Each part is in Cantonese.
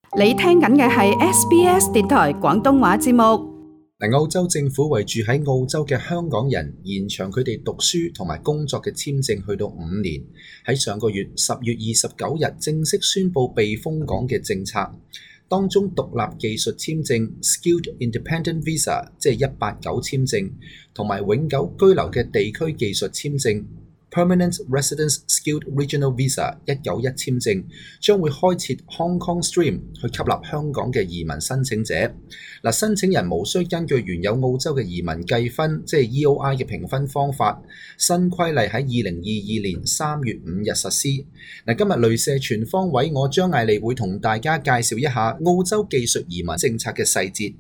你聽緊嘅係 SBS 電台廣東話節目。 澳洲政府為住喺澳洲嘅香港人延長佢哋讀書同埋工作嘅簽證去到5年，喺上個月10月29日正式宣布避風港嘅政策。當中獨立技術簽證 Skilled Independent Visa 即係189簽證，同埋永久居留嘅地區技術簽證Permanent Residence Skilled Regional Visa 191簽證將會開設 Hong Kong Stream 去吸納香港嘅移民申請者。申請人無需根據原有澳洲嘅移民計分，即係 EOI 嘅評分方法。新規例喺2022年3月5日實施。今日雷射全方位，我張艾利會同大家介紹一下澳洲技術移民政策嘅細節。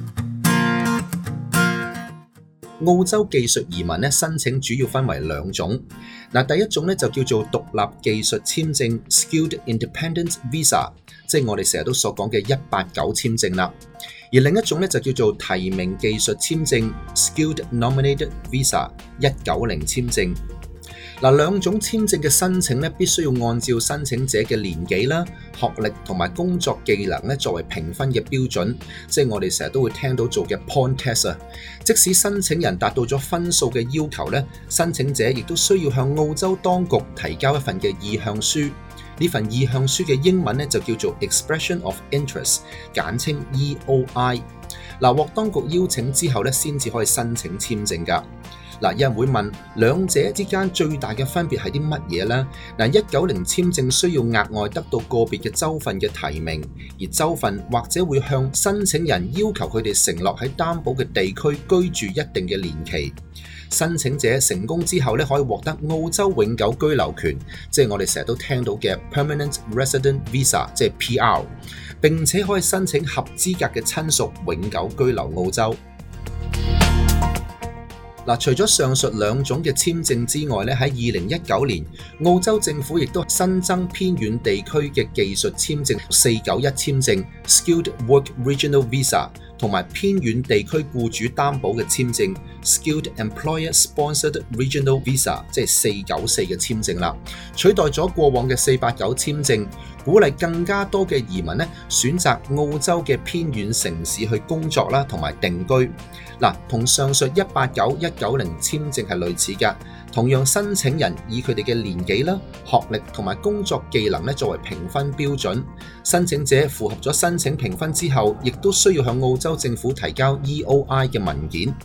澳洲技術移民申請主要分為兩種。第一種就叫做獨立技術簽證 Skilled Independent Visa， 即係我哋成日都所講嘅189簽證啦。而另一種就叫做提名技術簽證 Skilled Nominated Visa 190簽證。兩種簽證嘅申請必須要按照申請者嘅年紀啦、學歷同埋工作技能作為評分嘅標準，即係我哋成日都會聽到做嘅 point test 啊。即使申請人達到咗分數嘅要求申請者亦都需要向澳洲當局提交一份嘅意向書。呢份意向書嘅英文就叫做 Expression of Interest， 簡稱 EOI。獲當局邀請之後先至可以申請簽證㗎。有人會問兩者之間最大嘅分別係啲乜嘢呢？190簽證需要額外得到個別嘅州份嘅提名，而州份或者會向申請人要求佢哋承諾喺擔保嘅地區居住一定嘅年期。申請者成功之後可以獲得澳洲永久居留權，即係我哋成日都聽到嘅 Permanent Resident Visa， 即係 PR， 並且可以申請合資格嘅親屬永久居留澳洲。除咗上述兩種嘅簽證之外喺2019年，澳洲政府亦都新增偏遠地區嘅技術簽證491簽證 Skilled Work Regional Visa， 同埋偏遠地區僱主擔保嘅簽證 Skilled Employer Sponsored Regional Visa， 即係494嘅簽證啦，取代咗過往嘅489簽證，鼓勵更加多嘅移民選擇澳洲嘅偏遠城市去工作啦，同埋定居。同上述189、190簽證係類似㗎，同樣申請人以佢哋嘅年紀啦、學歷同埋工作技能作為評分標準。申請者符合咗申請評分之後，亦都需要向澳洲政府提交 EOI 嘅文件。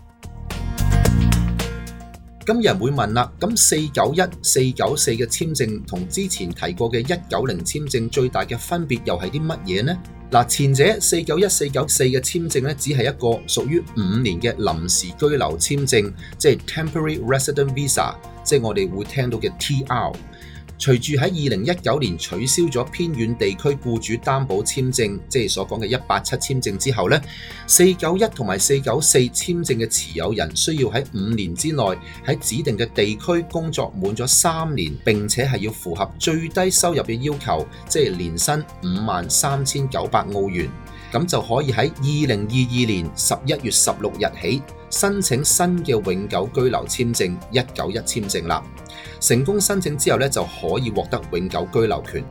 咁有人會問啦，咁491、494嘅簽證同之前提過嘅190簽證最大嘅分別又係啲乜嘢呢？前者491、494嘅簽證只係一個屬於5年嘅臨時居留簽證，即係 Temporary Resident Visa， 即係我哋會聽到嘅 TR。隨住喺2019年取消咗偏遠地區僱主擔保簽證，即係所講嘅187簽證之後491同埋494簽證嘅持有人需要喺5年之內喺指定嘅地區工作滿咗3年，並且係要符合最低收入嘅要求，即係年薪53,900澳元，咁就可以喺2022年11月16日起申請新嘅永久居留簽證191簽證啦。成功申請之後就可以獲得永久居留權。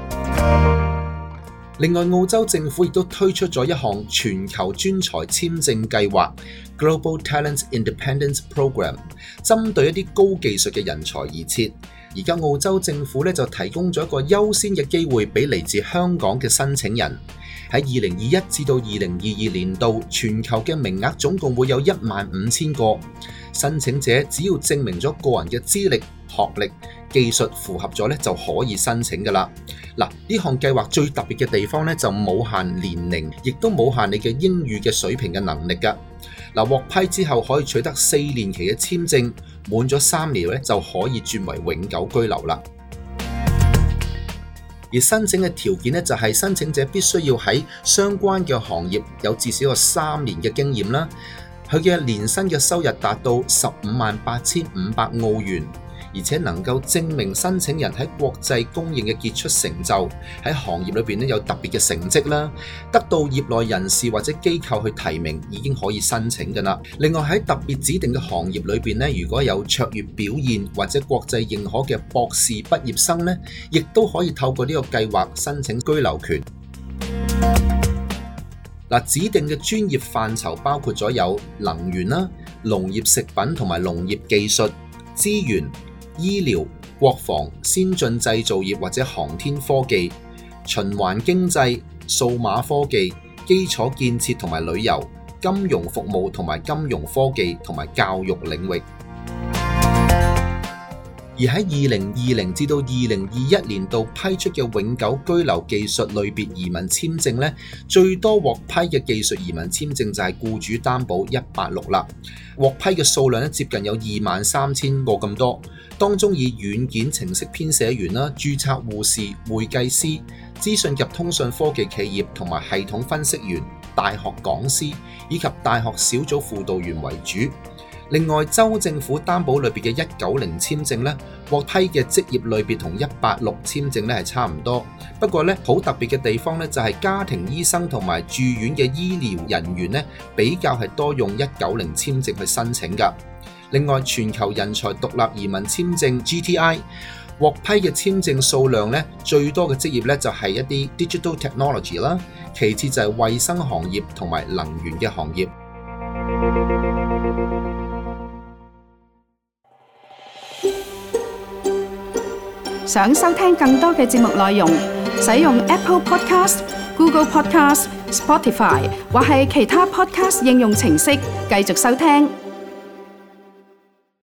另外，澳洲政府亦都推出咗一項全球專才簽證計劃 Global Talent Independence Program， 針對一啲高技術嘅人才而設。而家澳洲政府就提供咗一個優先嘅機會俾嚟自香港嘅申請人。喺2021至到2022年度，全球嘅名額總共會有15000個。申請者只要證明咗個人嘅資歷、學歷、技術符合咗就可以申請㗎啦。呢項計劃最特別嘅地方就冇限年齡，亦都冇限你嘅英語嘅水平嘅能力㗎。獲批之後可以取得4年期嘅簽證，滿咗3年就可以轉為永久居留啦。而申請嘅條件就係申請者必須要喺相關嘅行業有至少有3年嘅經驗啦。佢嘅年薪嘅收入達到158,500澳元，而且能夠證明申請人喺國際公認嘅傑出成就，喺行業裏邊有特別嘅成績啦，得到業內人士或者機構去提名已經可以申請㗎啦。另外喺特別指定嘅行業裏邊如果有卓越表現或者國際認可嘅博士畢業生亦都可以透過呢個計劃申請居留權。 指定嘅專業範疇包括咗有能源啦、農業食品同埋農業技術、資源、醫療、國防、先進製造業或者航天科技、循環經濟、數碼科技、基礎建設同埋旅遊、金融服務同埋金融科技同埋教育領域。而喺2020至到2021年度批出嘅永久居留技術類別移民簽證呢，最多獲批嘅技術移民簽證就係僱主擔保186啦，獲批嘅數量接近有23,000個咁多，當中以軟件程式編寫員啦、註冊護士、會計師、資訊及通訊科技企業同埋系統分析員、大學講師以及大學小組輔導員為主。另外，州政府擔保類別嘅190簽證咧，獲批嘅職業類別同186簽證咧係差唔多。不過咧，好特別嘅地方咧就係家庭醫生同埋住院嘅醫療人員咧，比較係多用190簽證去申請㗎。另外，全球人才獨立移民簽證 GTI 獲批嘅簽證數量咧，最多嘅職業咧就係一啲 digital technology 啦，其次就係衛生行業同埋能源嘅行業。 想收聽更多嘅節目內容，使用 Apple Podcast、Google Podcast、Spotify 或係其他 Podcast 應用程式繼續收聽。